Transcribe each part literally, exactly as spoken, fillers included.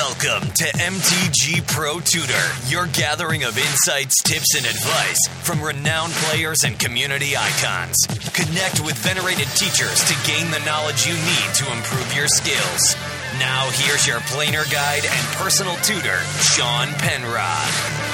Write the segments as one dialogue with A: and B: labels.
A: Welcome to M T G Pro Tutor, your gathering of insights, tips, and advice from renowned players and community icons. Connect with venerated teachers to gain the knowledge you need to improve your skills. Now here's your planer guide and personal tutor, Sean Penrod.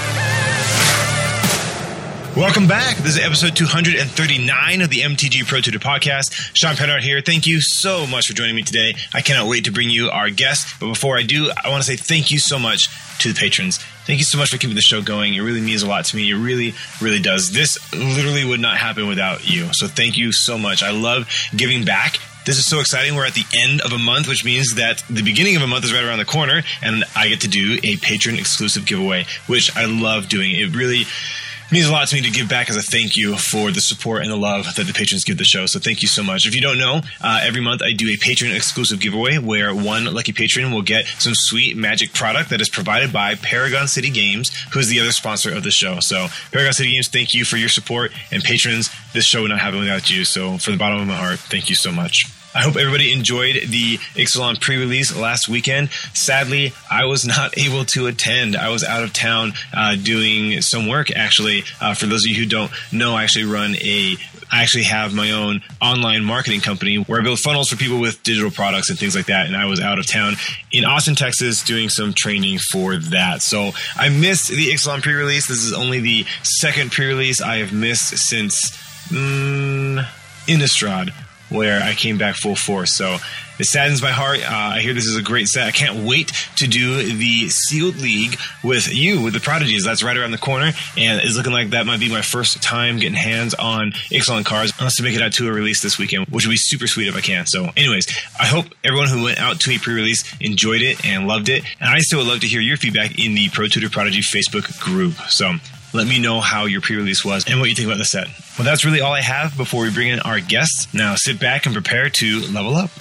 B: Welcome back. This is episode two hundred thirty-nine of the M T G Pro Tutor Podcast. Sean Penrod here. Thank you so much for joining me today. I cannot wait to bring you our guest. But before I do, I want to say thank you so much to the patrons. Thank you so much for keeping the show going. It really means a lot to me. It really, really does. This literally would not happen without you. So thank you so much. I love giving back. This is so exciting. We're at the end of a month, which means that the beginning of a month is right around the corner, and I get to do a patron exclusive giveaway, which I love doing. It really means a lot to me to give back as a thank you for the support and the love that the patrons give the show. So thank you so much. If you don't know, uh, every month I do a patron exclusive giveaway where one lucky patron will get some sweet Magic product that is provided by Paragon City Games, who is the other sponsor of the show. So Paragon City Games, thank you for your support, and patrons, this show would not happen without you. So from the bottom of my heart, thank you so much. I hope everybody enjoyed the Ixalan pre-release last weekend. Sadly, I was not able to attend. I was out of town uh, doing some work, actually. Uh, for those of you who don't know, I actually run a... I actually have my own online marketing company where I build funnels for people with digital products and things like that. And I was out of town in Austin, Texas, doing some training for that. So I missed the Ixalan pre-release. This is only the second pre-release I have missed since mm, Innistrad, where I came back full force. So it saddens my heart. Uh, I hear this is a great set. I can't wait to do the Sealed League with you, with the Prodigies. That's right around the corner, and it's looking like that might be my first time getting hands on Ixalan cards, unless to make it out to a release this weekend, which would be super sweet if I can. So anyways, I hope everyone who went out to a pre-release enjoyed it and loved it, and I still would love to hear your feedback in the Pro Tutor Prodigy Facebook group. So let me know how your pre-release was and what you think about the set. Well, that's really all I have before we bring in our guests. Now sit back and prepare to level up.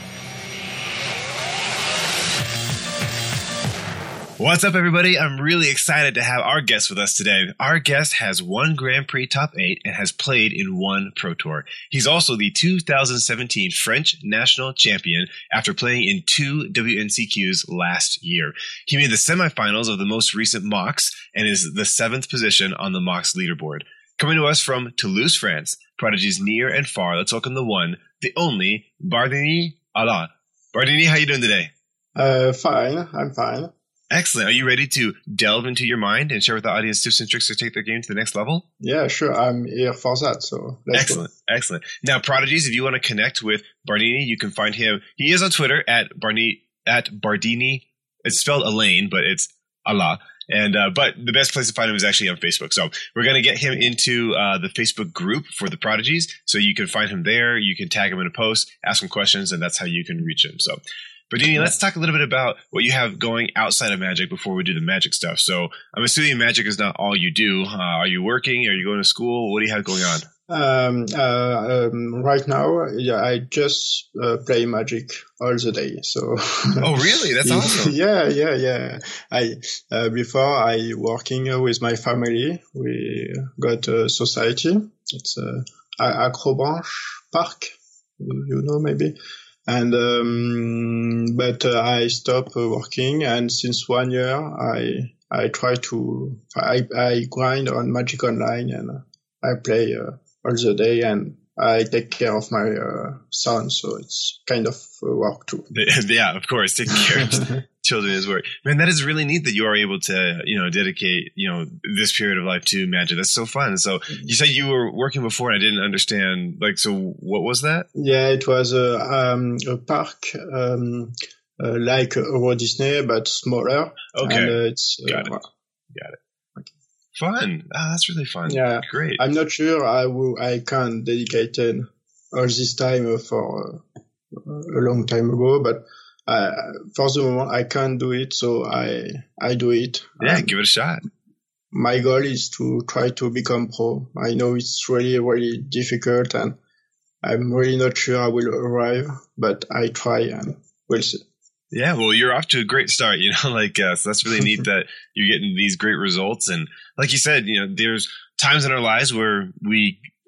B: What's up, everybody? I'm really excited to have our guest with us today. Our guest has one Grand Prix top eight and has played in one Pro Tour. He's also the two thousand seventeen French national champion after playing in two W N C Qs last year. He made the semifinals of the most recent M O Cs and is the seventh position on the M O Cs leaderboard. Coming to us from Toulouse, France, Prodigy's near and far, let's welcome the one, the only, Bardini Allah. Bardini, how you doing today?
C: Uh, fine. I'm fine.
B: Excellent. Are you ready to delve into your mind and share with the audience tips and tricks to take their game to the next level?
C: Yeah, sure. I'm here for that. So let's
B: excellent,
C: go.
B: excellent. Now, Prodigies, if you want to connect with Bardini, you can find him. He is on Twitter at Barni at Bardini. It's spelled Elaine, but it's Allah. And uh, but the best place to find him is actually on Facebook. So we're going to get him into uh, the Facebook group for the Prodigies. So you can find him there. You can tag him in a post, ask him questions, and that's how you can reach him. So Bardini, let's talk a little bit about what you have going outside of Magic before we do the Magic stuff. So I'm assuming Magic is not all you do. Uh, are you working? Are you going to school? What do you have going on?
C: Um, uh, um, right now, yeah, I just uh, play Magic all the day. So.
B: Oh, really? That's awesome.
C: Yeah, yeah, yeah. I uh, before I working with my family. We got a society. It's a uh, Acrobranche Park. You know, maybe. And um, but uh, I stopped uh, working, and since one year, I I try to I I grind on Magic Online, and I play uh, all the day, and I take care of my uh, son, so it's kind of uh, work too.
B: Yeah, of course, taking care of children is work. Man, that is really neat that you are able to, you know, dedicate, you know, this period of life to Magic. That's so fun. So you said you were working before, and I didn't understand. Like, so what was that?
C: Yeah, it was a um, a park. Um, uh, like Euro Disney, but smaller.
B: Okay,
C: and, uh, it's uh,
B: got it.
C: Well,
B: got it. Fun. Oh, that's really fun.
C: Yeah.
B: Great.
C: I'm not sure I will, I can dedicate all this time for uh, a long time ago, but uh, for the moment I can't do it, so I I do it.
B: Yeah,
C: um,
B: give it a shot.
C: My goal is to try to become pro. I know it's really, really difficult, and I'm really not sure I will arrive, but I try and we'll see.
B: Yeah, well, you're off to a great start, you know, like, uh, so that's really neat that you're getting these great results. And like you said, you know, there's times in our lives where we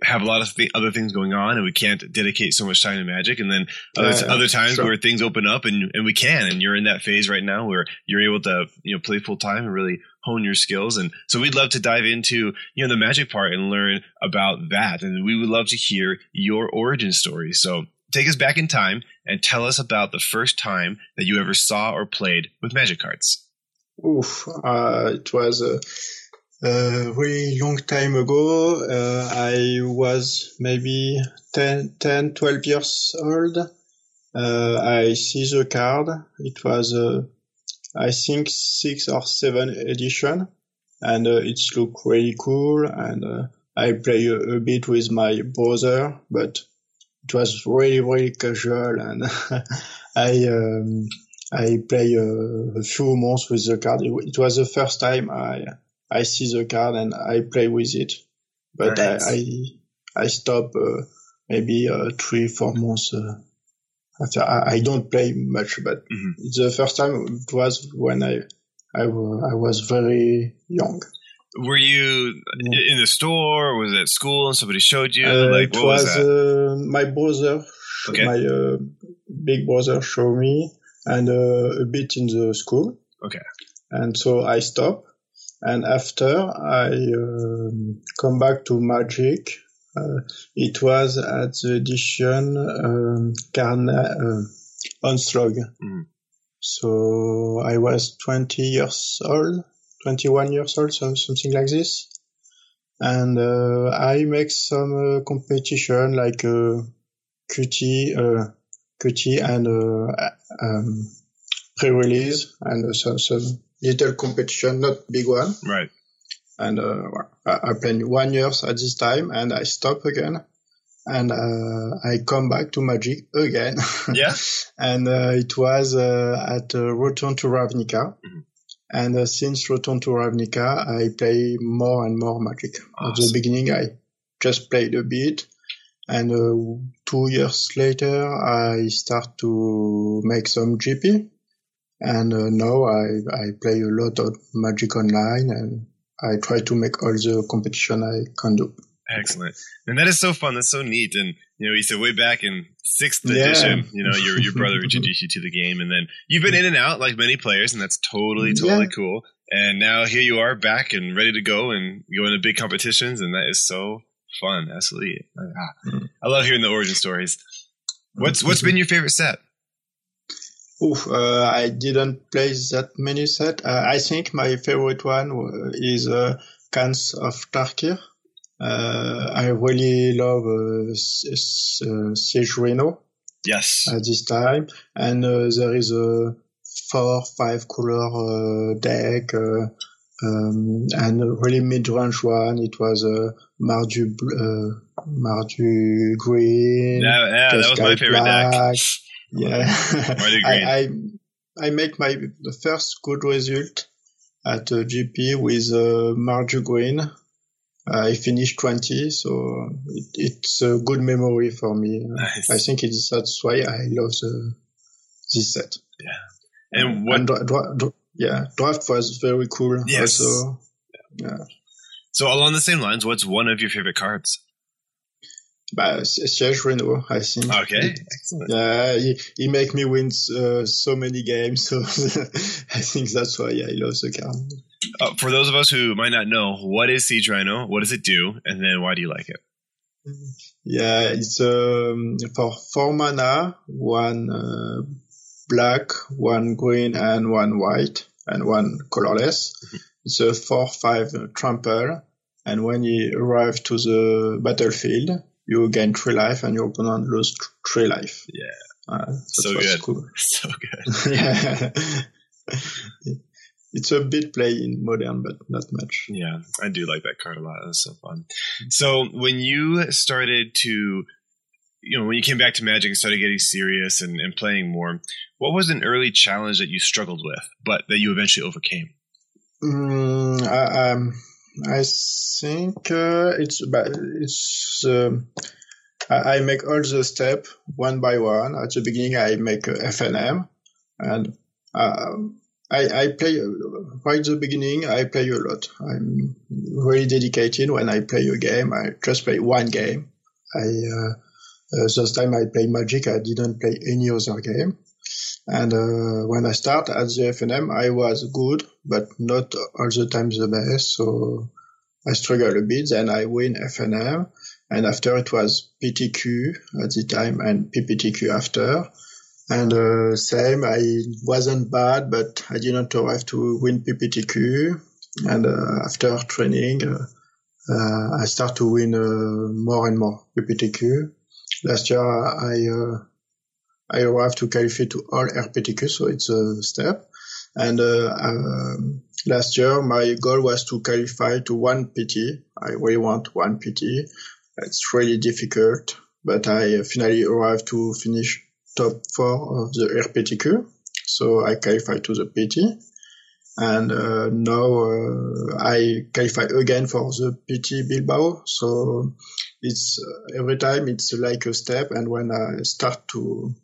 B: have a lot of th- other things going on and we can't dedicate so much time to Magic. And then other,
C: Yeah,
B: other times
C: sure.
B: where things open up and, and we can, and you're in that phase right now where you're able to, you know, play full time and really hone your skills. And so we'd love to dive into, you know, the Magic part and learn about that. And we would love to hear your origin story. So take us back in time and tell us about the first time that you ever saw or played with Magic cards.
C: Oof, uh, it was a, a really long time ago. Uh, I was maybe ten, ten, twelve years old. Uh, I see the card. It was, uh, I think six or seven edition, and uh, it looked really cool. And uh, I play a, a bit with my brother, but it was really, really casual. And I, um, I play a, a few months with the card. It, it was the first time I, I see the card and I play with it, but
B: Nice.
C: I, I, I stop uh, maybe uh, three, four months uh, after. I, I don't play much, but
B: Mhm.
C: the first time it was when I, I, wa- I was very young.
B: Were you in the store or was it at school and somebody showed you?
C: Uh,
B: like,
C: it
B: what was
C: was
B: that?
C: uh, my brother,
B: Okay.
C: my uh, big brother showed me, and uh, a bit in the school.
B: Okay.
C: And so I stopped. And after I um, come back to Magic, uh, it was at the edition um, Carna- uh, Onslaught.
B: Mhm.
C: So I was twenty years old, twenty-one years old, so something like this. And uh, I make some uh, competition like uh, Q T, uh, Q T and uh, um, pre-release and uh, some, some little competition, not big one.
B: Right.
C: And uh, I, I played one year at this time, and I stop again, and uh, I come back to Magic again.
B: Yeah.
C: And uh, it was uh, at uh, Return to Ravnica.
B: Mm-hmm.
C: And uh, since Return to Ravnica, I play more and more Magic.
B: Awesome.
C: At the beginning, I just played a bit. And uh, two years later, I start to make some G P. And uh, now I, I play a lot of Magic Online, and I try to make all the competition I can do.
B: Excellent. And that is so fun. That's so neat. And, you know, you said way back in sixth
C: Yeah.
B: edition, you know, your your brother introduced you to the game. And then you've been in and out like many players, and that's totally, totally
C: Yeah.
B: cool. And now here you are back and ready to go and go into big competitions. And that is so fun. Absolutely. Ah, I love hearing the origin stories. What's What's been your favorite set?
C: Oof, uh, I didn't play that many sets. Uh, I think my favorite one uh, is uh, Khans of Tarkir. Uh, I really love uh, S- S- uh, Siege Reno
B: Yes.
C: at this time. And uh, there is a four, five color uh, deck, uh, um, and a really mid-range one. It was a uh, Mardu, uh, Mardu Green.
B: Yeah, yeah that was my
C: Sky
B: favorite
C: Black.
B: deck.
C: Yeah,
B: Mardu Green.
C: I, I I make my the first good result at uh, G P with uh, Mardu Green. Uh, I finished twenty, so it, it's a good memory for me.
B: Nice.
C: I think it's that's why I love the, this set.
B: Yeah. And what?
C: And dra- dra- dra- yeah, draft was very cool.
B: Yes.
C: Also, yeah.
B: So along the same lines, what's one of your favorite cards?
C: But Siege Reno, I think.
B: Okay.
C: Excellent. Yeah, he, he make me win uh, so many games, so I think that's why I love the card.
B: Uh, for those of us who might not know, what is Siege Rhino? What does it do? And then why do you like it?
C: Yeah, it's um, for four mana, one uh, black, one green, and one white, and one colorless. It's a four five trample, and when you arrive to the battlefield, you gain three life, and your opponent lose three life.
B: Yeah.
C: Uh,
B: So
C: was
B: good.
C: Cool.
B: So good.
C: Yeah. It's a bit play in modern, but not much.
B: Yeah, I do like that card a lot. That's so fun. So when you started to, you know, when you came back to Magic and started getting serious and, and playing more, what was an early challenge that you struggled with, but that you eventually overcame?
C: Mm, I, um, I think uh, it's it's. Um, I, I make all the step one by one. At the beginning, I make uh, F N M, and uh, I, I play uh, right at the beginning. I play a lot. I'm really dedicated when I play a game. I just play one game. I uh, uh, this time I played Magic. I didn't play any other game. And uh, when I start at the F N M, I was good, but not all the time the best. So I struggled a bit. Then I win F N M, and after it was P T Q at the time and P P T Q after. And uh, same, I wasn't bad, but I didn't arrive to win P P T Q. And uh, after training, uh, uh, I start to win uh, more and more P P T Q. Last year, I uh, I arrived to qualify to all R P T Q, so it's a step. And uh, um, last year, my goal was to qualify to one P T. I really want one P T. It's really difficult, but I finally arrived to finish top four of the R P T Q, so I qualified to the P T, and uh, now uh, I qualify again for the P T Bilbao. So it's uh, every time it's like a step, and when I start to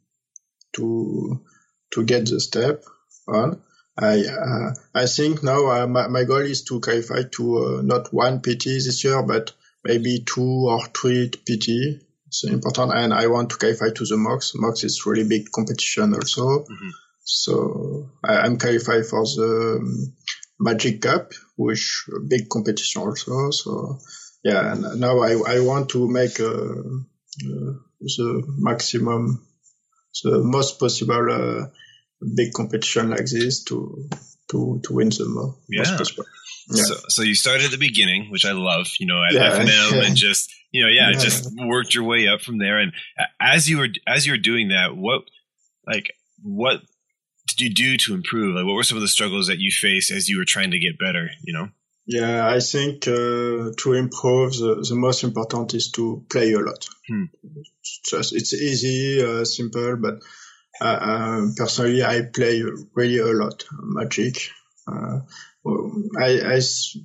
C: to to get the step on, I uh, I think now uh, my, my goal is to qualify to uh, not one P T this year, but maybe two or three P T. It's important, and I want to qualify to the M O X. M O X is really big competition also. Mm-hmm. So I, I'm qualified for the um, Magic Cup, which a big competition also. So yeah, and now I, I want to make uh, uh, the maximum, the most possible uh, big competition like this to to to win the mo-
B: yeah.
C: most possible. Yeah.
B: So, so you started at the beginning, which I love, you know, at
C: yeah.
B: F N M, and just, you know, yeah, yeah, just worked your way up from there. And as you were, as you were doing that, what, like, what did you do to improve? Like, what were some of the struggles that you faced as you were trying to get better, you know?
C: Yeah, I think uh, to improve, the, the most important is to play a lot. Hmm. Just, it's easy, uh, simple, but uh, uh, personally, I play really a lot Magic. Uh, I, I,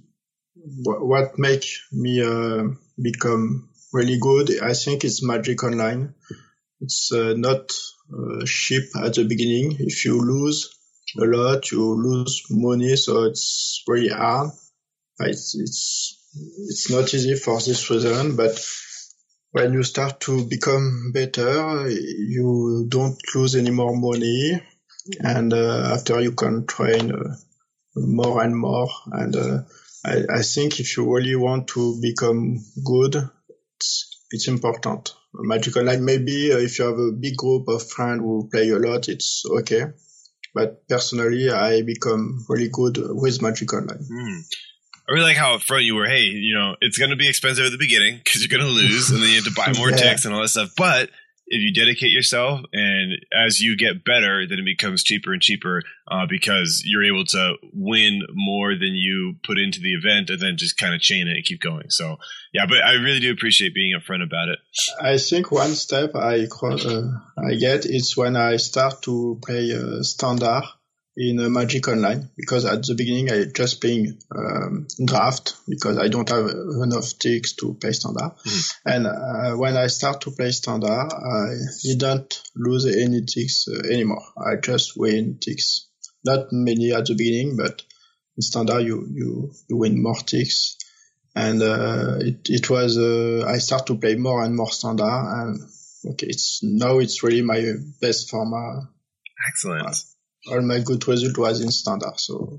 C: what make me uh, become really good, I think it's Magic Online. It's uh, not uh, cheap at the beginning. If you lose a lot, you lose money, so it's really hard. It's, it's, it's not easy for this reason, but when you start to become better, you don't lose any more money, and uh, after you can train uh, more and more. And uh, I, I think if you really want to become good, it's, it's important. Magic Online, maybe uh, if you have a big group of friends who play a lot, it's okay. But personally, I become really good with Magic Online.
B: Mm. I really like how upfront you were. Hey, you know, it's going to be expensive at the beginning because you're going to lose, and then you have to buy more yeah. ticks and all that stuff. But if you dedicate yourself, and as you get better, then it becomes cheaper and cheaper uh, because you're able to win more than you put into the event, and then just kind of chain it and keep going. So, yeah, but I really do appreciate being upfront about it.
C: I think one step I uh, I get is when I start to play uh, standard in uh, Magic Online, because at the beginning I just playing um, draft because I don't have enough ticks to play standard. Mm-hmm. And uh, when I start to play standard, I didn't lose any ticks uh, anymore. I just win ticks. Not many at the beginning, but in standard you you, you win more ticks. And uh, it it was uh, I start to play more and more standard, and okay, it's now it's really my best format.
B: Excellent. Uh,
C: all my good result was in standard. So,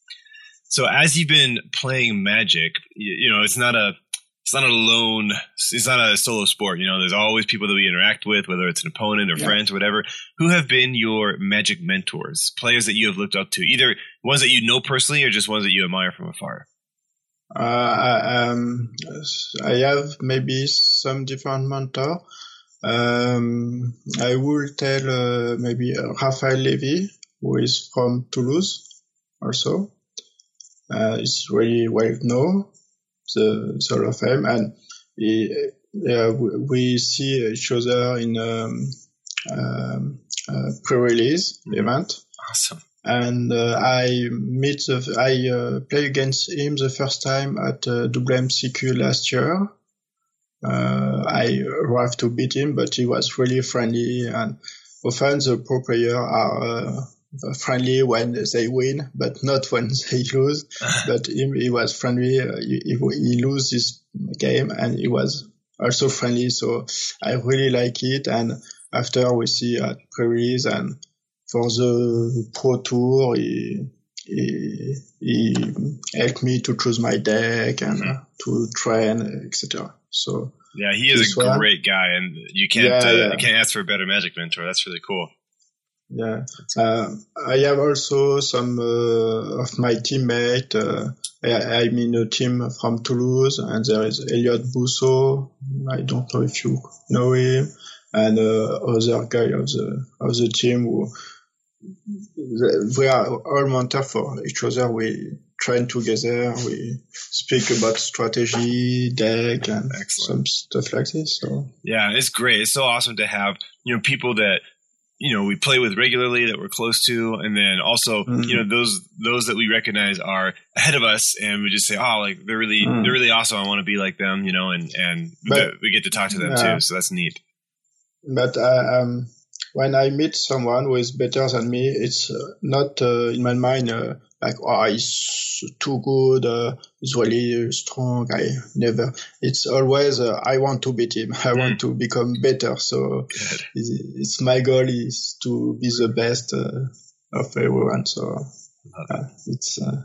B: so as you've been playing Magic, you, you know, it's not a, it's not a lone, it's not a solo sport. You know, there's always people that we interact with, whether it's an opponent or yeah. friends or whatever. Who have been your Magic mentors, players that you have looked up to, either ones that you know personally or just ones that you admire from afar?
C: Uh, I, um, I have maybe some different mentor. Um, I will tell uh, maybe uh, Raphael Levy, who is from Toulouse also. Uh, it's really well known, the, the Hall of Fame, and he, uh, we see each other in um, um, uh, pre-release event.
B: Awesome.
C: And uh, I meet the, I uh, play against him the first time at uh, W M C Q last year. Uh, I arrived to beat him, but he was really friendly, and often the pro players are uh, friendly when they win, but not when they lose. But him, he was friendly. Uh, he, he lose this game, and he was also friendly. So I really like it. And after we see at pre-release and for the Pro Tour, he, he, he helped me to choose my deck and uh, to train, et cetera. So
B: yeah, he is a
C: one,
B: great guy, and you can't
C: yeah,
B: uh,
C: yeah.
B: you can't ask for a better Magic mentor. That's really cool.
C: Yeah, uh, I have also some uh, of my teammates. Uh, I, I'm in a team from Toulouse, and there is Elliot Bousseau. I don't know if you know him, and uh, other guy of the of the team who we are all mentor for each other. We train together. We speak about strategy, deck, and Excellent. some stuff like this. So
B: yeah, it's great. It's so awesome to have you know people that. You know, we play with regularly that we're close to, and then also, mm-hmm. you know, those those that we recognize are ahead of us, and we just say, oh, like they're really mm. they're really awesome. I want to be like them, you know, and and but, we get to talk to them yeah. too, so that's neat.
C: But uh, um, when I meet someone who is better than me, it's uh, not uh, in my mind uh, like, oh, he's too good, uh, he's really strong. I never. It's always uh, I want to beat him. I mm. want to become better. So it's, it's my goal is to be the best uh, of everyone. So uh, it's. Uh,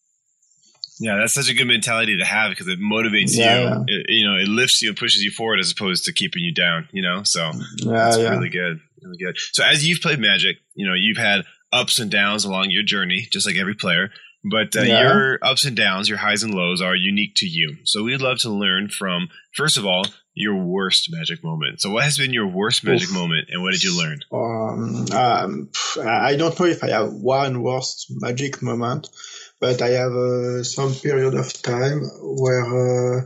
B: yeah, that's such a good mentality to have because it motivates yeah, you. Yeah. It, you know, it lifts you and pushes you forward as opposed to keeping you down. You know, so
C: yeah,
B: that's
C: yeah.
B: really good, really good. So as you've played Magic, you know, you've had ups and downs along your journey, just like every player. But uh, yeah. your ups and downs, your highs and lows are unique to you. So we'd love to learn from, first of all, your worst Magic moment. So what has been your worst Magic Oof. moment, and what did you learn?
C: Um, um, I don't know if I have one worst Magic moment, but I have uh, some period of time where uh,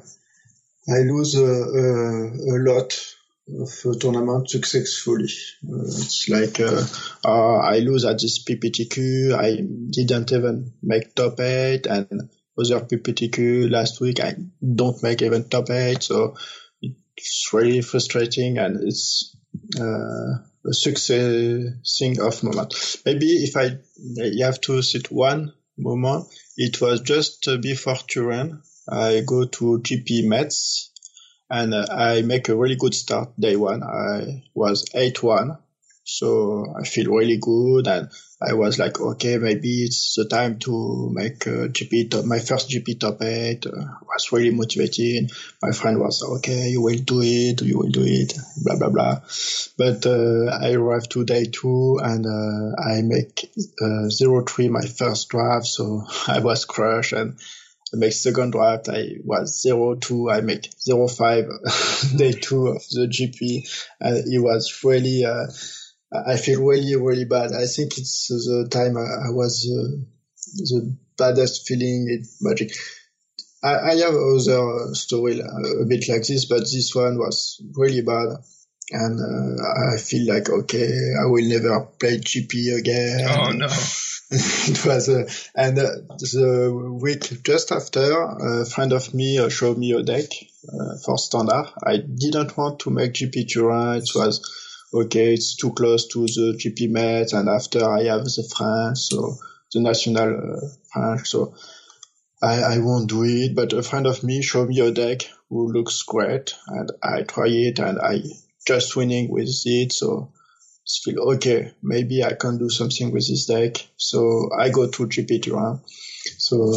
C: I lose uh, uh, a lot of a tournament successfully. Uh, it's like uh, uh, I lose at this P P T Q. I didn't even make top eight, and other P P T Q last week I don't make even top eight. So it's really frustrating, and it's uh, a successing of moment. Maybe if I you have to sit one moment, it was just before Turin. I go to G P Metz. And uh, I make a really good start day one. I was eight one. So I feel really good. And I was like, okay, maybe it's the time to make a G P top, my first G P top eight. Uh, was really motivating. My friend was, okay, you will do it. You will do it. Blah, blah, blah. But, uh, I arrived to day two and, uh, I make, uh, zero three my first draft. So I was crushed and, I make second draft, I was zero two, I make zero five day two of the G P. And it was really, uh, I feel really, really bad. I think it's the time I, I was uh, the baddest feeling in Magic. I, I have other story a bit like this, but this one was really bad. And uh, I feel like, okay, I will never play G P again.
B: Oh, no.
C: It was, uh, and uh, the week just after, a friend of me uh, showed me a deck uh, for standard. I didn't want to make G P Turin. It was, okay, it's too close to the G P Metz, and after I have the French, so the national uh, French, so I, I won't do it. But a friend of me showed me a deck who looks great, and I try it, and I just winning with it, so I feel, okay, maybe I can do something with this deck. So I go to G P Turin. So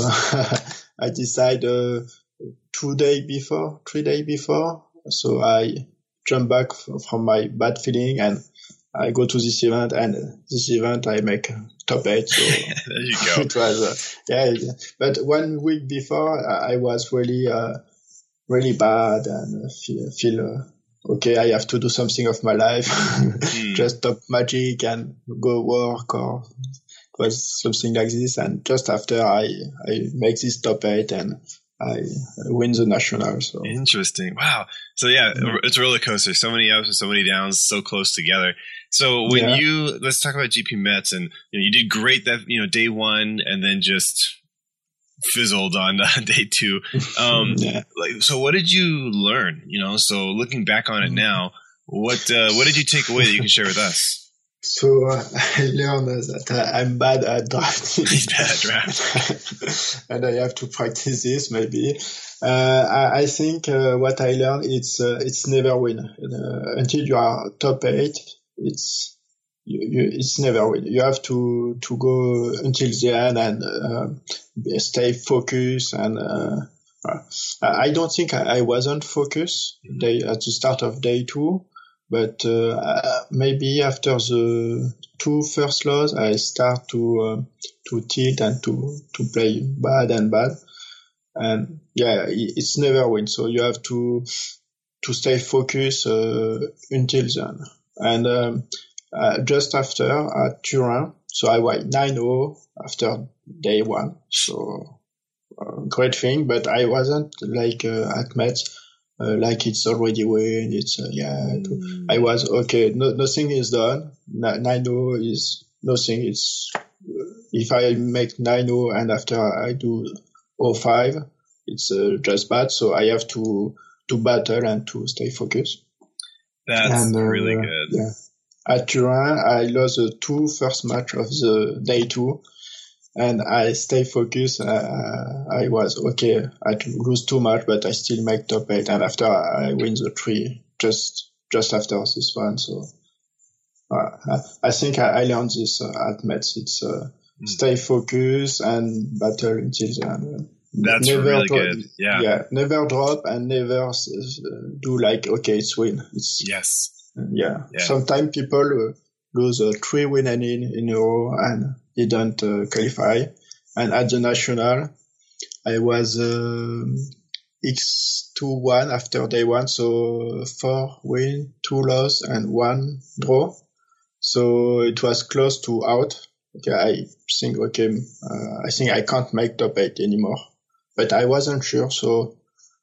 C: I decide uh, two days before, three days before. So I jump back f- from my bad feeling and I go to this event. And this event I make top eight. So
B: there you go.
C: It was, uh, yeah. But one week before, I was really, uh, really bad and feel. feel uh, okay, I have to do something of my life, mm. just stop Magic and go work or it was something like this. And just after I, I make this top eight and I win the national. So
B: interesting. Wow. So yeah, mm. it's a roller coaster. So many ups and so many downs, so close together. So when yeah. you, let's talk about G P Metz, and you know, you did great that, you know, day one and then just fizzled on uh, day two. Um, yeah. Like, so what did you learn? You know, so looking back on it now, what uh, what did you take away that you can share with us?
C: So uh, I learned that I, I'm bad at drafting.
B: He's bad at draft.
C: And I have to practice this maybe. Uh, I, I think uh, what I learned it's uh, it's never win uh, until you are top eight. It's you, you, it's never win. You have to to go until the end and uh, stay focused. And uh, I don't think I, I wasn't focused day, at the start of day two, but uh, maybe after the two first loss, I start to uh, to tilt and to to play bad and bad. And yeah, it's never win. So you have to to stay focused uh, until then. And um, uh, just after at Turin, so I won nine oh after day one. So uh, great thing, but I wasn't like uh, at Metz, uh, like it's already win. It's uh, yeah. Mm. I was okay. No, nothing is done. nine oh is nothing. It's if I make nine oh and after I do oh five, it's uh, just bad. So I have to to battle and to stay focused.
B: That's and, uh, really good.
C: Yeah. At Turin, I lost the two first match of the day two, and I stay focused. Uh, I was okay. I lose too much, but I still make top eight. And after I win the three, just just after this one. So uh, I, I think I, I learned this uh, at Metz. It's uh, mm. stay focused and battle until the end.
B: That's never really drop, good. Yeah.
C: Yeah. Never drop and never uh, do like, okay, it's win. It's,
B: yes.
C: Yeah. yeah. Sometimes people uh, lose uh, three win and in, in a row and didn't uh, qualify. And at the national, I was uh, X two one after day one. So four win, two loss and one draw. So it was close to out. Okay. I think, okay, uh, I think I can't make top eight anymore. But I wasn't sure, so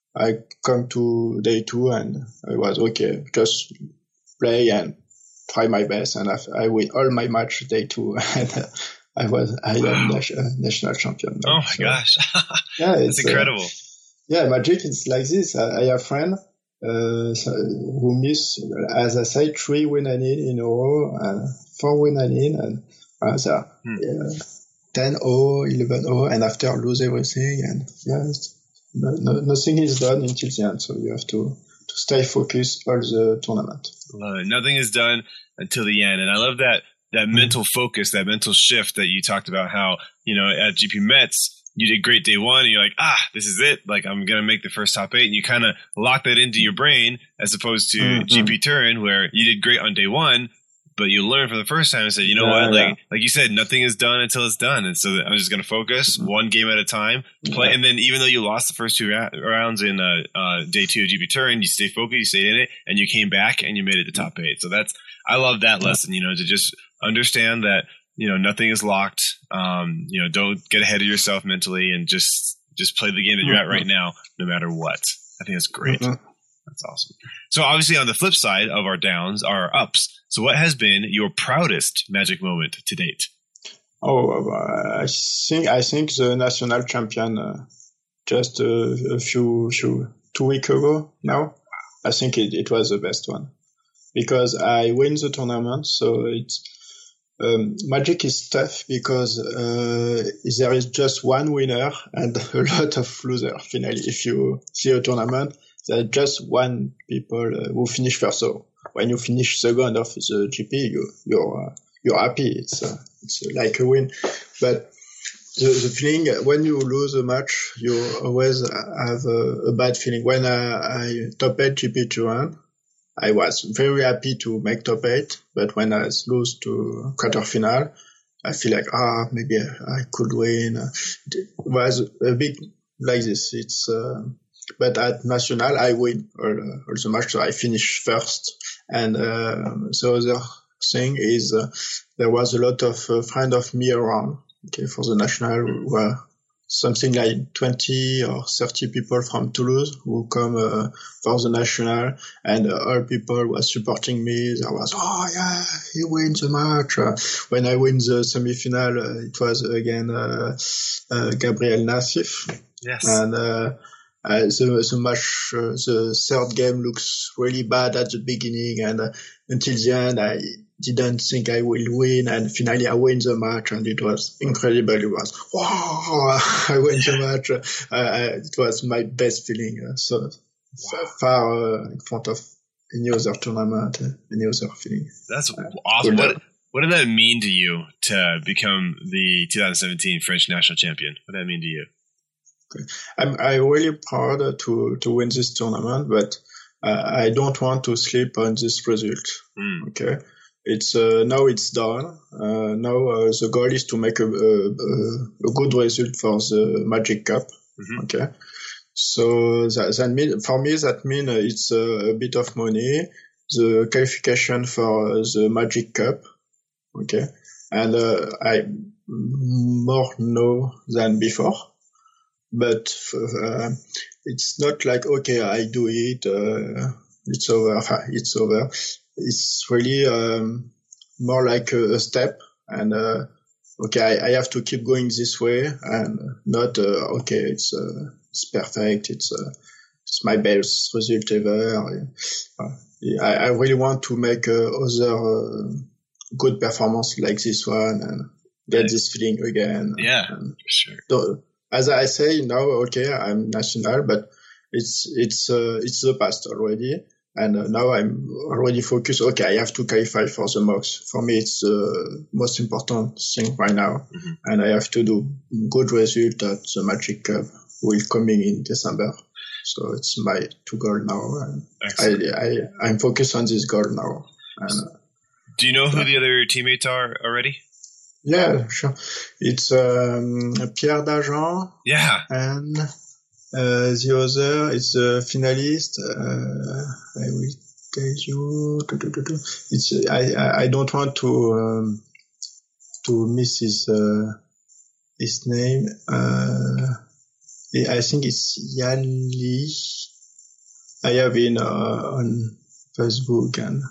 C: I come to day two and I was okay, just play and try my best, and I, I win all my match day two, and I was I am wow. nas- national champion.
B: Now. Oh my so, gosh,
C: yeah,
B: it's incredible.
C: Uh, yeah, magic is like this. I, I have a friend uh, who miss, as I say, three win and in in a row, and four win and in, and uh, so, hmm. yeah. ten oh, eleven oh, and after lose everything, and yeah, no, no, nothing is done until the end. So you have to, to stay focused all the tournament.
B: Love it. Nothing is done until the end, and I love that that mm-hmm. mental focus, that mental shift that you talked about. How you know at G P Metz you did great day one, and you're like, ah, this is it. Like I'm gonna make the first top eight, and you kind of lock that into your brain, as opposed to mm-hmm. G P Turin where you did great on day one. But you learn for the first time and say, you know yeah, what, like yeah. like you said, nothing is done until it's done. And so I'm just going to focus one game at a time, play. Yeah. And then even though you lost the first two ra- rounds in uh, uh, day two of G P Turin, you stay focused, you stayed in it, and you came back and you made it to top eight. So that's I love that lesson, you know, to just understand that, you know, nothing is locked. Um, you know, don't get ahead of yourself mentally and just just play the game that you're at right now, no matter what. I think that's great. Mm-hmm. That's awesome. So obviously on the flip side of our downs are ups. So what has been your proudest Magic moment to date?
C: Oh, uh, I think I think the national champion uh, just uh, a few, few two weeks ago now. I think it, it was the best one because I win the tournament. So it's um, Magic is tough because uh, there is just one winner and a lot of losers. Finally, if you see a tournament, there's just one people uh, who finish first. So when you finish second of the G P, you, you're uh, you're happy. It's uh, it's like a win. But the, the feeling when you lose a match, you always have a, a bad feeling. When I, I top eight G P Turin, I was very happy to make top eight. But when I lose to quarterfinal, I feel like ah maybe I, I could win. It was a bit like this. It's uh, but at national I win all, all the match, so I finish first. And uh, the other thing is uh, there was a lot of uh, friends of me around. Okay, for the national, were something like twenty or thirty people from Toulouse who come uh, for the national, and uh, all people were supporting me. There was, oh yeah, he wins the match. Uh, when I win the semi-final, uh, it was again uh, uh, Gabriel Nassif.
B: Yes.
C: And uh, uh, the, the match, uh, the third game looks really bad at the beginning, and uh, until the end, I didn't think I will win, and finally I win the match, and it was incredible. It was wow! I win the match. Uh, I, it was my best feeling. Uh, so wow. far uh, in front of any other tournament, uh, any other feeling.
B: That's uh, awesome. What, what did that mean to you to become the twenty seventeen French national champion? What did that mean to you?
C: Okay. I'm I'm really proud to to win this tournament, but uh, I don't want to sleep on this result. Mm. Okay. It's uh, now it's done. Uh, now uh, the goal is to make a, a, a good result for the Magic Cup. Mm-hmm. Okay, so that, that mean, for me that means it's a, a bit of money. The qualification for the Magic Cup. Okay, and uh, I more know than before, but uh, it's not like okay I do it. Uh, it's over. It's over. It's really um, more like a, a step, and uh, okay, I, I have to keep going this way, and not uh, okay. It's uh, it's perfect. It's uh, it's my best result ever. Uh, I, I really want to make uh, other uh, good performance like this one and get this feeling again.
B: Yeah,
C: and
B: for sure.
C: So, as I say now, okay, I'm national, but it's it's uh, it's the past already. And uh, now I'm already focused. Okay, I have to qualify for the M O X. For me, it's the most important thing right now. Mm-hmm. And I have to do good result at the Magic Cup will coming in December. So it's my two goal now. And I, I, I'm focused on this goal now. And, uh,
B: do you know who yeah. the other teammates are already?
C: Yeah, sure. It's um, Pierre Dagen.
B: Yeah.
C: And... Uh, the other is the finalist. Uh, I will tell you. It's I I don't want to um, to miss his uh, his name. Uh, I think it's Yan Li. I have been uh, on Facebook and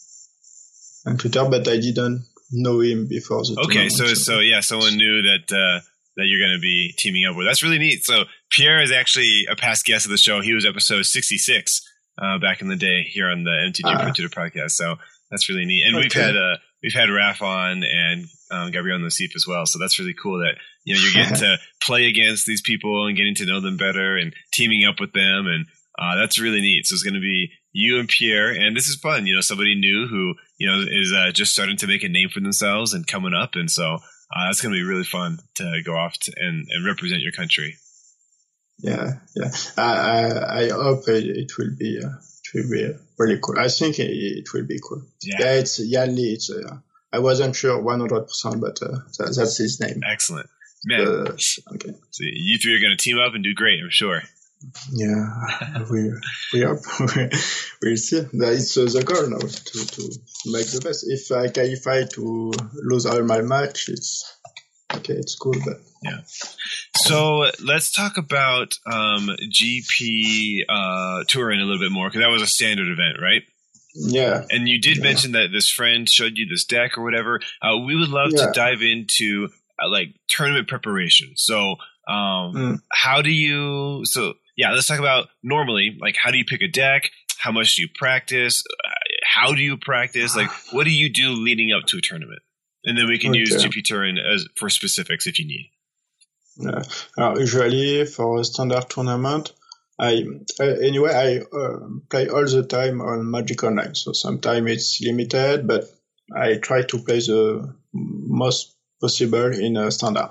C: and Twitter, but I didn't know him before the
B: okay, so so yeah, someone knew that. Uh, that you're going to be teaming up with. That's really neat. So Pierre is actually a past guest of the show. He was episode sixty-six uh, back in the day here on the M T G uh, Pro Tutor podcast. So that's really neat. And okay. we've had uh, we've had Raph on and um, Gabriel Nassif as well. So that's really cool that you know you're getting to play against these people and getting to know them better and teaming up with them. And uh, that's really neat. So it's going to be you and Pierre, and this is fun. You know, somebody new who you know is uh, just starting to make a name for themselves and coming up. And so. Uh, that's going to be really fun to go off to and, and represent your country.
C: Yeah, yeah. I I, I hope it, it will be uh, it will be really cool. I think it, it will be cool. Yeah, yeah it's Yan Li. It's uh, I wasn't sure one hundred percent, but uh, that, that's his name.
B: Excellent, man. Uh, okay. So you three are going to team up and do great, I'm sure.
C: Yeah, we we hope we'll see. It's uh, the goal now to to make the best. If I qualify to lose all my match, it's okay. It's cool, but
B: yeah. So let's talk about um, G P uh, touring a little bit more because that was a standard event, right?
C: Yeah.
B: And you did
C: yeah.
B: mention that this friend showed you this deck or whatever. Uh, we would love yeah. to dive into uh, like tournament preparation. So um, mm. how do you so. Yeah, let's talk about normally, like how do you pick a deck? How much do you practice? How do you practice? Like what do you do leading up to a tournament? And then we can okay. use G P Turin as for specifics if you need.
C: Yeah. Uh, usually for a standard tournament, I uh, anyway I uh, play all the time on Magic Online. So sometimes it's limited, but I try to play the most possible in a standard.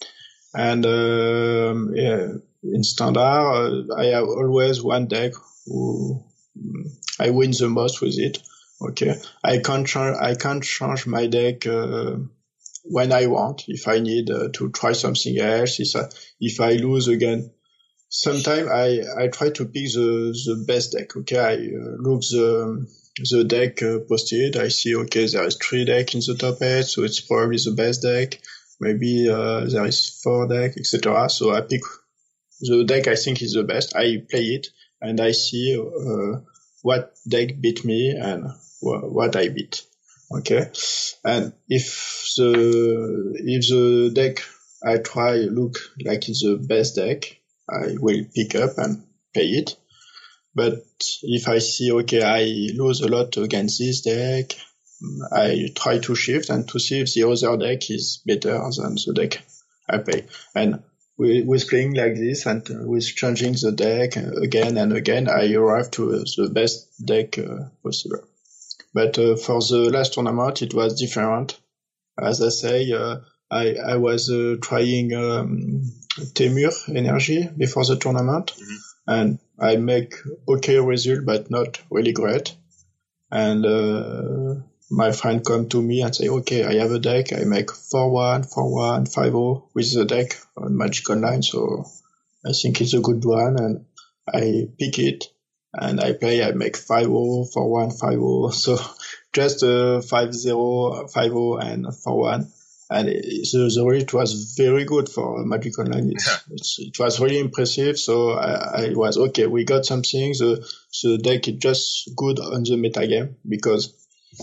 C: And um, yeah. In standard, uh, I have always one deck who I win the most with it. Okay, I can't change. I can't change my deck uh, when I want. If I need uh, to try something else, if I, if I lose again, sometimes I I try to pick the the best deck. Okay, I uh, look the the deck uh, posted. I see okay there is three decks in the top eight, so it's probably the best deck. Maybe uh, there is four deck, et cetera. So I pick. The deck I think is the best. I play it and I see uh, what deck beat me and wh- what I beat. Okay, and if the if the deck I try look like it's the best deck, I will pick up and play it. But if I see okay I lose a lot against this deck, I try to shift and to see if the other deck is better than the deck I play. And with, with playing like this and with changing the deck again and again, I arrive to uh, the best deck uh, possible. But uh, for the last tournament, it was different. As I say, uh, I, I was uh, trying um, Temur Energy before the tournament, mm-hmm. and I make okay result, but not really great. And uh, my friend come to me and say, okay, I have a deck. I make four one, four one, five oh with the deck on Magic Online, so I think it's a good one, and I pick it. And I play, I make five oh, four one, five oh. So just uh, five zero, five oh, and four one. And it, the, the rate was very good for Magic Online. It's, yeah. it's, it was really impressive. So I, I was, okay, we got something. The, the deck is just good on the metagame because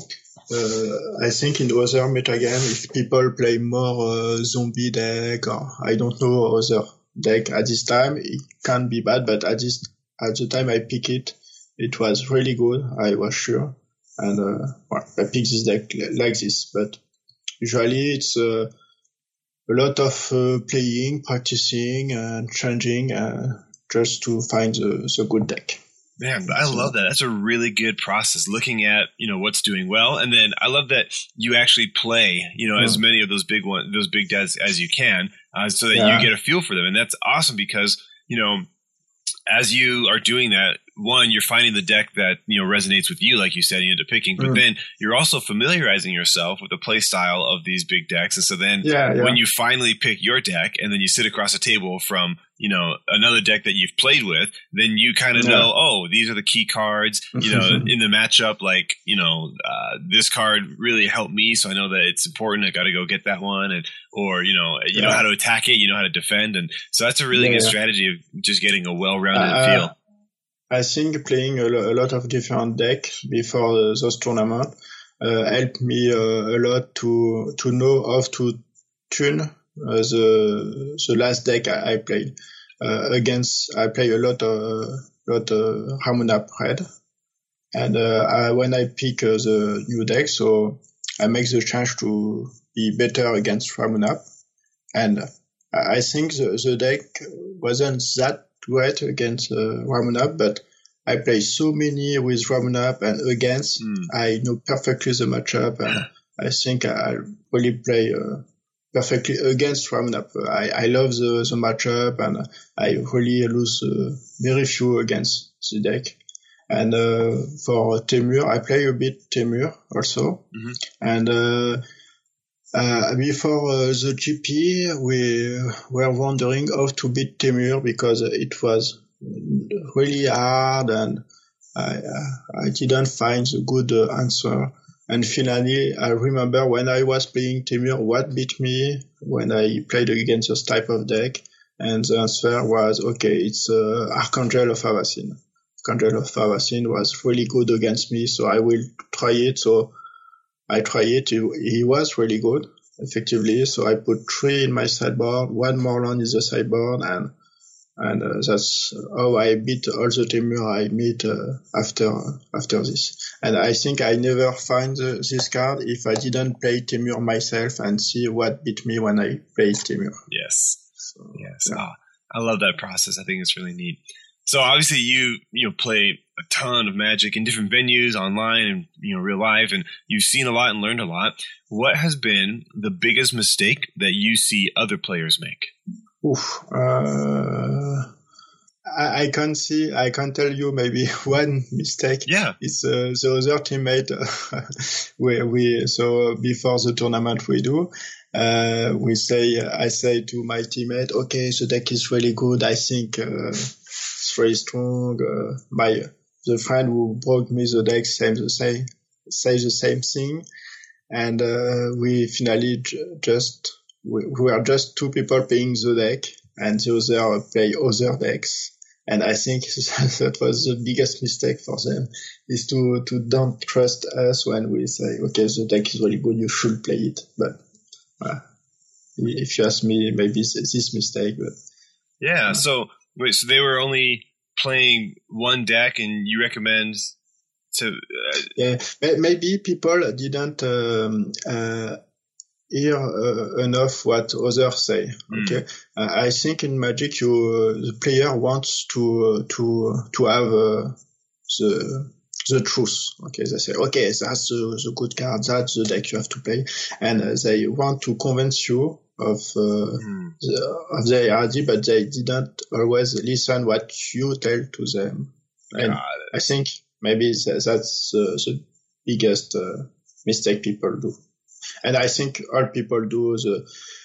C: uh, I think in other metagame, if people play more uh, zombie deck or I don't know other deck at this time, it can be bad, but at this At the time I picked it, it was really good, I was sure. And uh, well, I picked this deck like this. But usually it's uh, a lot of uh, playing, practicing, and changing uh, just to find the, the good deck.
B: Man, I love that. That's a really good process, looking at, you know, what's doing well. And then I love that you actually play, you know, yeah. as many of those big one, those big decks as you can, uh, so that yeah. you get a feel for them. And that's awesome because, you know, as you are doing that, one, you're finding the deck that, you know, resonates with you, like you said, you end up picking, but mm. then you're also familiarizing yourself with the play style of these big decks. And so then yeah, yeah. when you finally pick your deck and then you sit across a table from, you know, another deck that you've played with, then you kind of yeah. know, oh, these are the key cards, you know, in the matchup, like, you know, uh, this card really helped me. So I know that it's important. I got to go get that one. And, or, you know, you yeah. know how to attack it, you know how to defend. And so that's a really yeah, good yeah. strategy of just getting a well-rounded uh, feel.
C: I think playing a, lo- a lot of different decks before uh, those tournaments uh, helped me uh, a lot to to know how to tune uh, the the last deck I, I played. Uh, against, I play a lot of lot of Ramunap Red, and uh, I, when I pick uh, the new deck, so I make the change to be better against Ramunap, and I think the, the deck wasn't that great against uh, Ramunap, but I play so many with Ramunap and against. Mm. I know perfectly the matchup, and I think I really play uh, perfectly against Ramunap. I, I love the, the matchup, and I really lose uh, very few against the deck. And uh, for Temur, I play a bit Temur also. Mm-hmm. And uh, uh, before uh, the G P, we were wondering how to beat Temur because it was really hard, and I, uh, I didn't find a good uh, answer. And finally, I remember when I was playing Temur, what beat me when I played against this type of deck, and the answer was, okay, it's uh, Archangel of Avacyn. Archangel of Avacyn was really good against me, so I will try it. So I try it. He was really good, effectively. So I put three in my sideboard, one more land in the sideboard, and and uh, that's how I beat all the Temur I meet uh, after after this. And I think I never find uh, this card if I didn't play Temur myself and see what beat me when I played Temur.
B: Yes, so, yes. Yeah. Oh, I love that process. I think it's really neat. So obviously you you know play a ton of Magic in different venues, online and you know real life, and you've seen a lot and learned a lot. What has been the biggest mistake that you see other players make?
C: Oof, uh, I, I can see, I can tell you maybe one mistake.
B: Yeah.
C: It's uh, the other teammate, uh, we, we, so before the tournament we do, uh, we say, I say to my teammate, okay, the deck is really good. I think, uh, it's very strong. Uh, my, the friend who brought me the deck says the same, say the same thing. And, uh, we finally j- just, We, we are just two people playing the deck, and the other play other decks. And I think that was the biggest mistake for them, is to, to don't trust us when we say, okay, the deck is really good, you should play it. But uh, if you ask me, maybe it's this mistake. But
B: yeah. Uh, so wait, so they were only playing one deck, and you recommend to uh,
C: yeah, maybe people didn't um, uh, hear uh, enough what others say. Okay, mm. uh, I think in Magic, you uh, the player wants to uh, to to have uh, the the truth. Okay, they say, okay, that's the, the good card, that's the deck you have to play, and uh, they want to convince you of uh, mm. the, of their idea, but they didn't always listen what you tell to them. And I think maybe that's uh, the biggest uh, mistake people do. And I think all people do the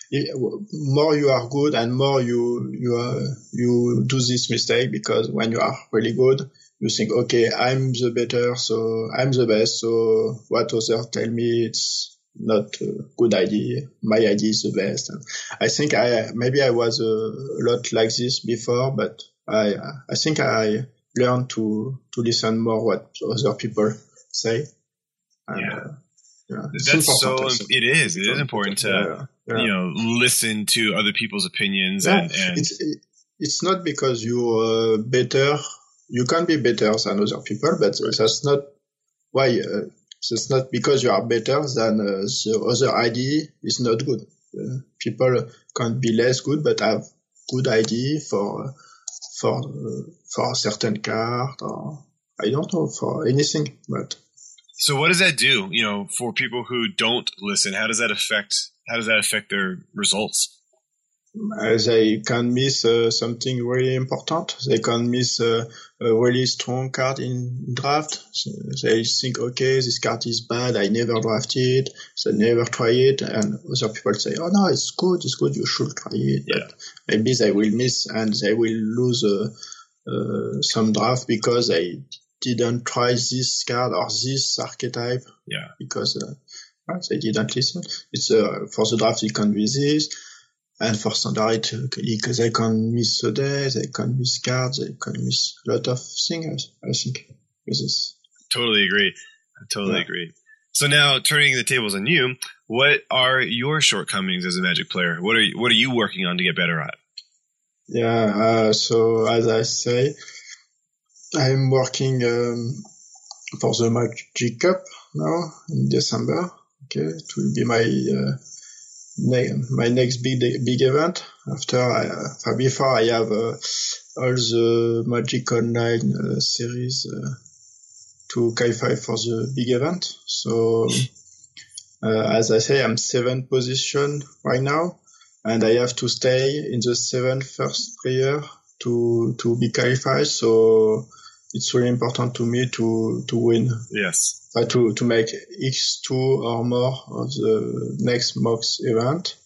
C: more you are good and more you you uh, you do this mistake, because when you are really good, you think, okay, I'm the better, so I'm the best. So what others tell me, it's not a good idea. My idea is the best. And I think I maybe I was a lot like this before, but I I think I learned to to listen more what other people say. And,
B: yeah.
C: Uh, Yeah,
B: that's so. It is. It is important to yeah, yeah. you know listen to other people's opinions. Yeah. And, and
C: it's it, it's not because you're uh, better. You can be better than other people, but right. that's not why. Uh, it's not because you are better than uh, the other idea is not good. Uh, people can be less good, but have good idea for for uh, for a certain card, or I don't know, for anything, but.
B: So what does that do, you know, for people who don't listen? How does that affect, how does that affect their results?
C: Uh, they can miss uh, something really important. They can miss uh, a really strong card in draft. So they think, okay, this card is bad. I never draft it. So never try it. And other people say, oh no, it's good. It's good. You should try it.
B: Yeah.
C: But maybe they will miss and they will lose uh, uh, some draft because they didn't try this card or this archetype.
B: Yeah.
C: Because uh, they didn't listen. It's uh, for the draft, it can be this. And for standard, it, they can miss a day, they can miss cards, they can miss a lot of things, I think, with this.
B: Totally agree. I totally yeah. agree. So now, turning the tables on you, what are your shortcomings as a Magic player? What are you, what are you working on to get better at?
C: Yeah, uh, so as I say, I'm working um, for the Magic Cup now in December. Okay, it will be my uh, ne- my next big big event. After I, uh, before I have uh, all the Magic Online uh, series uh, to qualify for the big event. So uh, as I say, I'm seventh position right now, and I have to stay in the seven first player to to be qualified. So it's really important to me to, to win.
B: Yes.
C: Uh, to, to make X two or more of the next M O X event.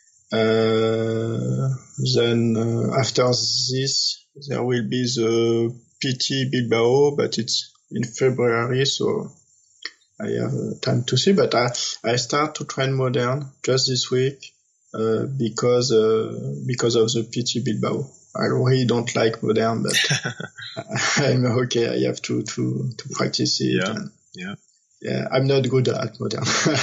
C: Uh, then uh, after this, there will be the P T Bilbao, but it's in February, so I have uh, time to see. But I, I start to train Modern just this week uh, because uh, because of the P T Bilbao. I really don't like Modern, but I'm okay. I have to, to, to practice it.
B: Yeah.
C: And
B: yeah.
C: Yeah. I'm not good at Modern.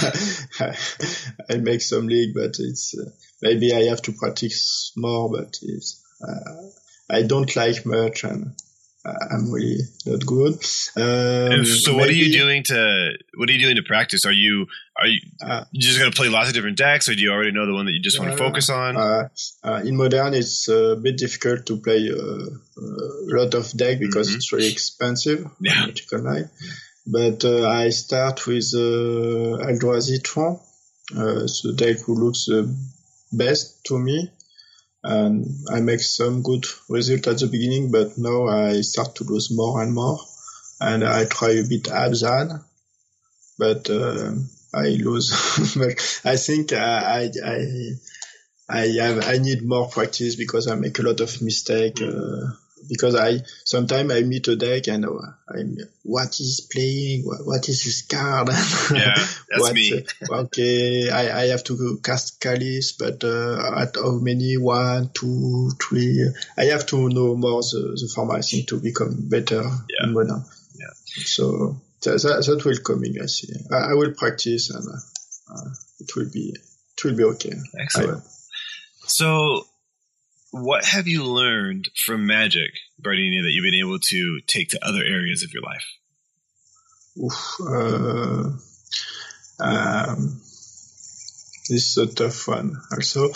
C: I make some league, but it's, uh, maybe I have to practice more, but it's, uh, I don't like much and I'm really not good. Um,
B: so what maybe, are you doing to, what are you doing to practice? Are you, are you, uh, you just going to play lots of different decks, or do you already know the one that you just want to uh, focus on?
C: Uh, uh, in Modern, it's a bit difficult to play uh, a lot of deck because mm-hmm. it's really expensive.
B: Yeah.
C: But uh, I start with uh, Eldrazi Tron, uh, the deck who looks the best to me. And I make some good result at the beginning, but now I start to lose more and more. And I try a bit Abzan, but uh, I lose. I think I, I, I have, I need more practice because I make a lot of mistake. Uh, because I, sometimes I meet a deck and I'm, what is playing? What, what is this card?
B: Yeah, that's
C: what,
B: me.
C: Okay, I, I have to cast Calice, but uh, at how many? One, two, three. I have to know more the, the format, I think, to become better
B: yeah.
C: in Modern.
B: Yeah.
C: So that, that, that will coming, I see. I, I will practice and uh, it will be, it will be okay.
B: Excellent. So, what have you learned from Magic, Bardini, that you've been able to take to other areas of your life?
C: oof, uh, um, this is a tough one. Also,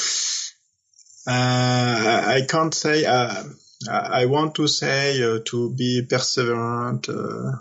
C: uh, I can't say. Uh, I want to say uh, to be perseverant, uh,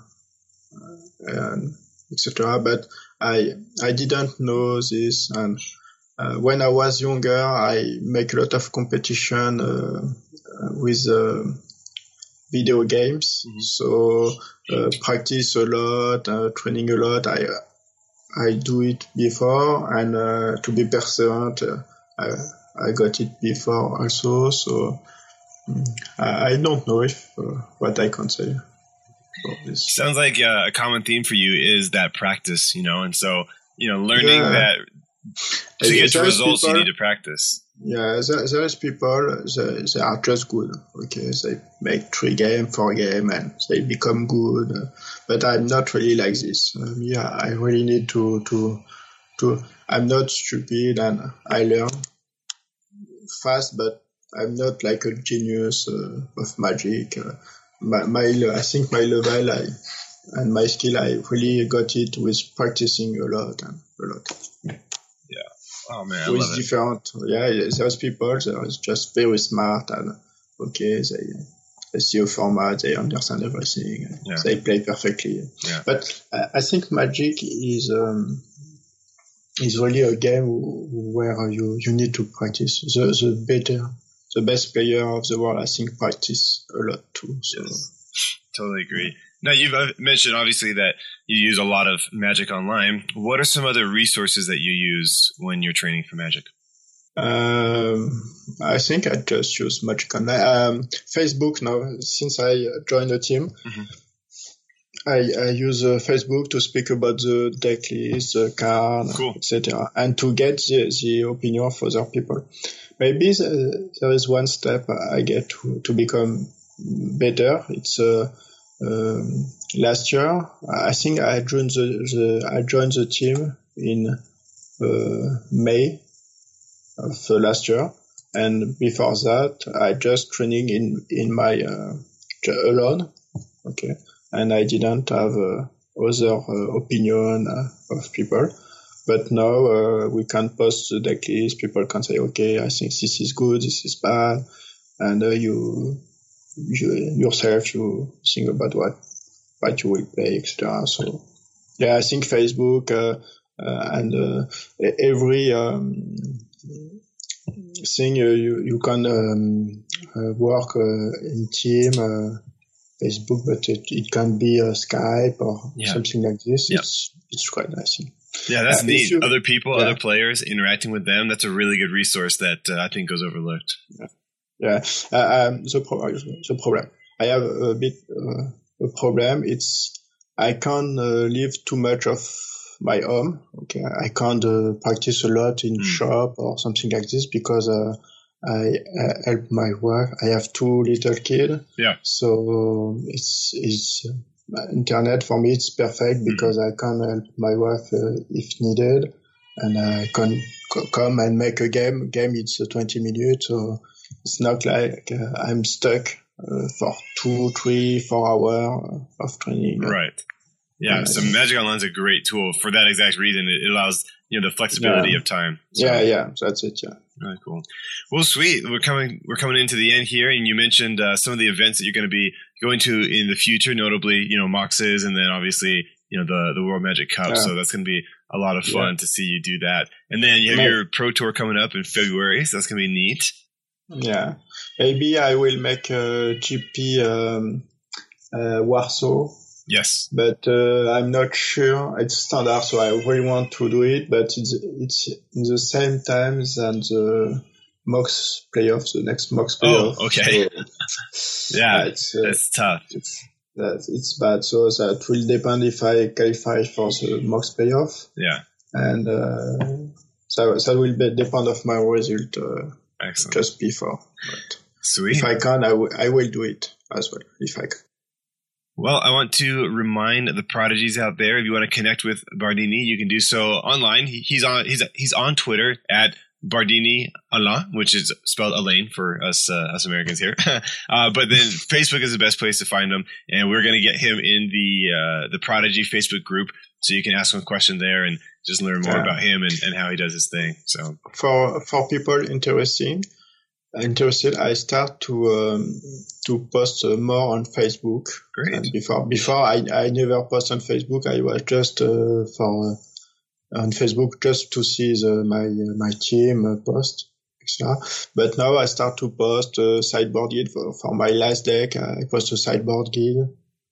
C: and et cetera. But I I didn't know this, and uh, when I was younger, I make a lot of competition uh, with uh, video games. Mm-hmm. So uh, practice a lot, uh, training a lot. I I do it before, and uh, to be perseverant, uh, I I got it before also. So um, I, I don't know if uh, what I can say. This.
B: Sounds like uh, a common theme for you is that practice, you know, and so, you know, learning yeah. that to get to results, people, you need to practice.
C: Yeah, there, there is people, they, they are just good, okay, they make three game, four game, and they become good, but I'm not really like this. Um, yeah, I really need to, to, to, I'm not stupid, and I learn fast, but I'm not like a genius uh, of magic. Uh, My, my, I think my level I, and my skill, I really got it with practicing a lot and a lot.
B: Yeah. Oh man, I
C: with
B: love
C: different,
B: it.
C: yeah, there's people that are just very smart and okay, they, they see a format, they understand everything, and yeah. they play perfectly.
B: Yeah.
C: But I, I think Magic is, um, is really a game where you, you need to practice. The, the better, the best player of the world, I think, practice a lot too. So.
B: Yes, totally agree. Now, you've mentioned, obviously, that you use a lot of Magic Online. What are some other resources that you use when you're training for Magic?
C: Um, I think I just use Magic Online. Um, Facebook now, since I joined the team, mm-hmm. I, I use uh, Facebook to speak about the deck list, the card,
B: cool.
C: et cetera, and to get the, the opinion of other people. Maybe the, there is one step I get to, to become better. It's uh, um, last year. I think I joined the, the I joined the team in uh, May of uh, last year, and before that, I just training in in my uh, alone. Okay, and I didn't have uh, other uh, opinion uh, of people. But now uh, we can post the deck list. People can say, okay, I think this is good, this is bad. And uh, you, you yourself, you think about what, what you will play, et cetera. So, yeah, I think Facebook uh, uh, and uh, every um, thing uh, you, you can um, uh, work uh, in team, uh, Facebook, but it, it can be uh, Skype or yeah. something like this.
B: Yep.
C: It's, it's quite nice.
B: Yeah, that's uh, neat. You, other people, yeah. other players, interacting with them. That's a really good resource that uh, I think goes overlooked.
C: Yeah, yeah. Uh, um, the, pro- the problem. I have a bit uh, a problem. It's I can't uh, leave too much of my home. Okay, I can't uh, practice a lot in mm. shop or something like this because uh, I, I help my wife. I have two little kids.
B: Yeah.
C: So it's it's. Internet for me it's perfect because mm-hmm. I can help my wife uh, if needed, and I can c- come and make a game. Game it's uh, twenty minutes, so it's not like uh, I'm stuck uh, for two, three, four hours of training.
B: Right. Yeah. Uh, so Magic Online is a great tool for that exact reason. It allows you know the flexibility
C: yeah.
B: of time. So.
C: Yeah, yeah, that's it. Yeah.
B: Really cool. Well, sweet. We're coming. We're coming into the end here, and you mentioned uh, some of the events that you're going to be going to in the future, notably, you know, Moxes, and then obviously, you know, the the World Magic Cup. Yeah. So that's going to be a lot of fun yeah. to see you do that. And then you have Maybe. your Pro Tour coming up in February, so that's going to be neat.
C: Yeah, maybe I will make a G P um, uh, Warsaw.
B: Yes,
C: but uh, I'm not sure. It's standard, so I really want to do it, but it's it's in the same time than the Mox playoffs, the next Mox playoff.
B: Oh, okay. So, yeah,
C: it's, uh,
B: that's tough.
C: It's, that, it's bad. So that will depend if I qualify for the Mox playoff.
B: Yeah.
C: And uh, so that will be, depend of my result uh,
B: Excellent.
C: just before. But
B: Sweet.
C: If I can, I, w- I will do it as well, if I can.
B: Well, I want to remind the prodigies out there, if you want to connect with Bardini, you can do so online. He's on he's he's on Twitter at Bardini Alain, which is spelled Elaine for us uh, us Americans here. uh, but then Facebook is the best place to find him, and we're going to get him in the uh, the Prodigy Facebook group, so you can ask him a question there and just learn more yeah. about him and, and how he does his thing. So
C: for for people interested, interested, I start to um, to post uh, more on Facebook.
B: Great.
C: And before before I I never post on Facebook. I was just uh, for. Uh, on Facebook just to see the, my uh, my team uh, post, et cetera. But now I start to post uh, sideboard guide for, for my last deck. I post a sideboard guide.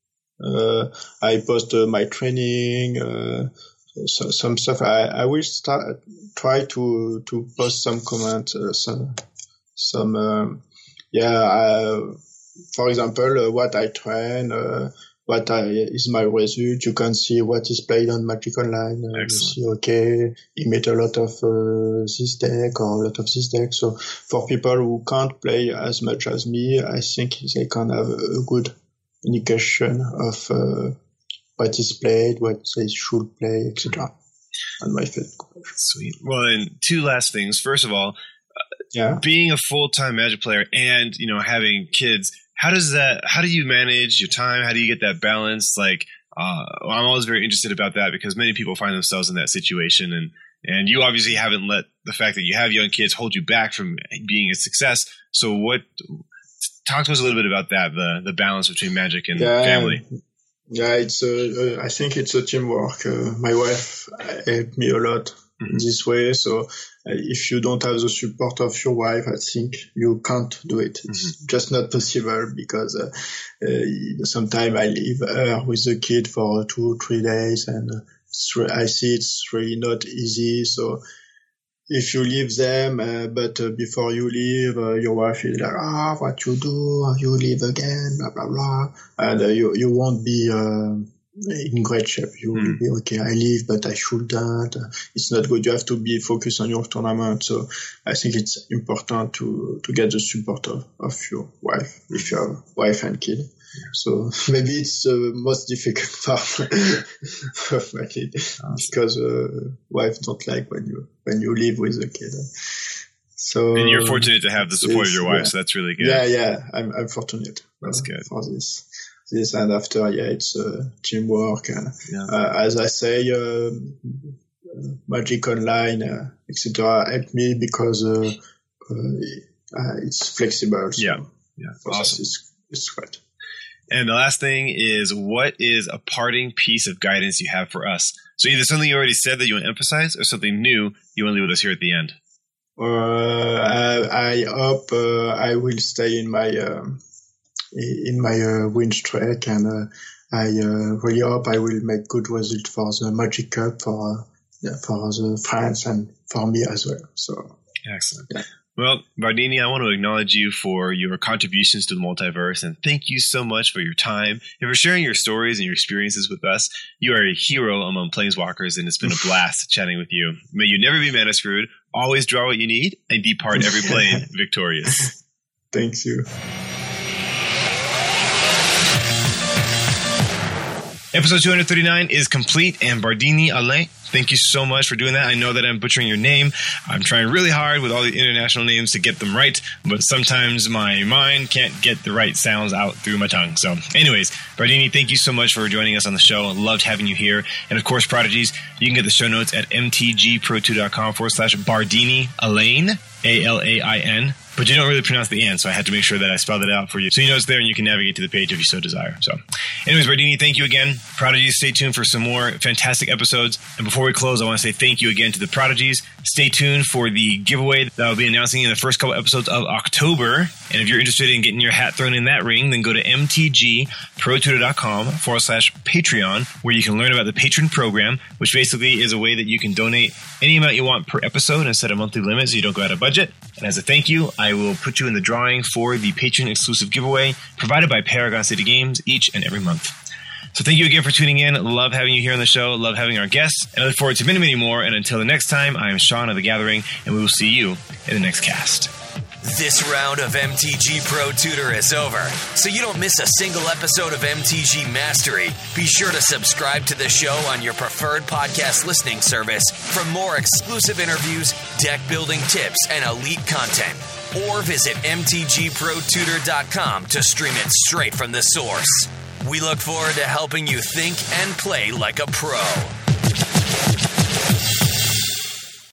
C: Uh, I post uh, my training, uh, so, some stuff. I, I will start try to to post some comments, uh, some some um, yeah. Uh, for example, uh, what I train. Uh, What I, is my result? You can see what is played on Magic Online. Uh, you see, okay, he made a lot of uh, this deck or a lot of this deck. So for people who can't play as much as me, I think they can have a good indication of uh, what is played, what they should play, et cetera. On my Facebook.
B: Sweet. Well, then two last things. First of all,
C: yeah,
B: being a full-time Magic player and you know having kids. How does that, how do you manage your time? How do you get that balance? Like, uh, I'm always very interested about that because many people find themselves in that situation. And, and you obviously haven't let the fact that you have young kids hold you back from being a success. So what, talk to us a little bit about that, the, the balance between Magic and
C: yeah,
B: family.
C: Yeah, it's, uh, I think it's a teamwork. Uh, my wife helped me a lot mm-hmm. in this way. So, if you don't have the support of your wife, I think you can't do it. It's mm-hmm. just not possible because uh, uh, sometimes I leave her with the kid for two, three days and uh, I see it's really not easy. So if you leave them, uh, but uh, before you leave, uh, your wife is like, ah, oh, what you do? You leave again, blah, blah, blah. And uh, you, you won't be... Uh, in great shape. You will mm. be okay. I leave, but I shouldn't. It's not good. You have to be focused on your tournament. So I think it's important to to get the support of, of your wife if you have wife and kid. Yeah. So maybe it's the most difficult part of my kid because uh, wife don't like when you when you live with the kid. So
B: and you're fortunate to have the support of your wife.
C: Yeah.
B: So that's really good.
C: Yeah, yeah. I'm I'm fortunate.
B: That's
C: uh,
B: good
C: for this. This and after, yeah, it's uh, teamwork. And,
B: yeah.
C: uh, as I say, uh, Magic Online, uh, et cetera, help me because uh, uh, it's flexible. So
B: yeah, yeah, awesome.
C: It's, it's great.
B: And the last thing is, what is a parting piece of guidance you have for us? So either something you already said that you want to emphasize, or something new you want to leave with us here at the end.
C: Uh, I, I hope uh, I will stay in my. Um, in my uh, win streak, and uh, I uh, really hope I will make good result for the Magic Cup for uh, yeah, for the France and for me as well. So
B: excellent.
C: Yeah.
B: Well, Bardini, I want to acknowledge you for your contributions to the multiverse, and thank you so much for your time and for sharing your stories and your experiences with us. You are a hero among Planeswalkers, and it's been a blast chatting with you. May you never be mana screwed, always draw what you need, and depart every plane victorious.
C: Thank you.
B: Episode two thirty-nine is complete, and Bardini Alain, thank you so much for doing that. I know that I'm butchering your name. I'm trying really hard with all the international names to get them right, but sometimes my mind can't get the right sounds out through my tongue. So anyways, Bardini, thank you so much for joining us on the show. I loved having you here. And of course, Prodigies, you can get the show notes at mtgpro2.com forward slash Bardini Alain, A L A I N. But you don't really pronounce the N, so I had to make sure that I spelled it out for you. So you know it's there and you can navigate to the page if you so desire. So anyways, Bardini, thank you again. Prodigies, stay tuned for some more fantastic episodes. And before we close, I want to say thank you again to the Prodigies. Stay tuned for the giveaway that I'll be announcing in the first couple episodes of October. And if you're interested in getting your hat thrown in that ring, then go to mtgprotutor.com forward slash Patreon, where you can learn about the patron program, which basically is a way that you can donate any amount you want per episode and set a monthly limit so you don't go out of budget. And as a thank you, I will put you in the drawing for the patron exclusive giveaway provided by Paragon City Games each and every month. So thank you again for tuning in. Love having you here on the show. Love having our guests. And I look forward to many, many more. And until the next time, I am Sean of The Gathering, and we will see you in the next cast.
A: This round of M T G Pro Tutor is over, so you don't miss a single episode of M T G Mastery. Be sure to subscribe to the show on your preferred podcast listening service for more exclusive interviews, deck building tips, and elite content. Or visit M T G Pro Tutor dot com to stream it straight from the source. We look forward to helping you think and play like a pro.